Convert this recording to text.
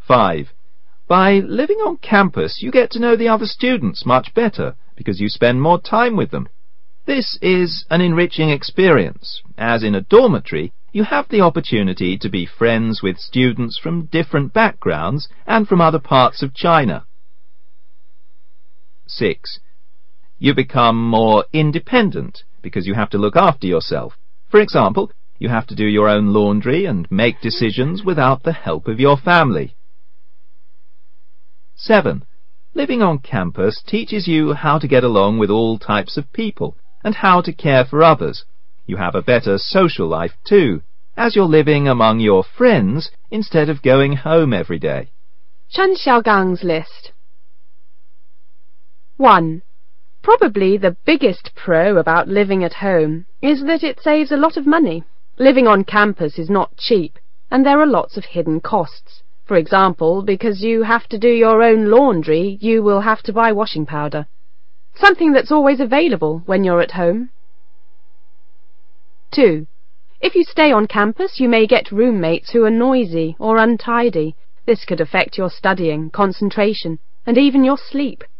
5. By living on campus, you get to know the other students much better because you spend more time with them. This is an enriching experience, as in a dormitory, you have the opportunity to be friends with students from different backgrounds and from other parts of China. 6. You become more independent because you have to look after yourself. For example, you have to do your own laundry and make decisions without the help of your family. 7. Living on campus teaches you how to get along with all types of people and how to care for others. You have a better social life too, as you're living among your friends instead of going home every day. Chen Xiaogang's list. 1. Probably the biggest pro about living at home is that it saves a lot of money. Living on campus is not cheap, and there are lots of hidden costs. For example, because you have to do your own laundry, you will have to buy washing powder. Something that's always available when you're at home. 2. If you stay on campus, you may get roommates who are noisy or untidy. This could affect your studying, concentration, and even your sleep.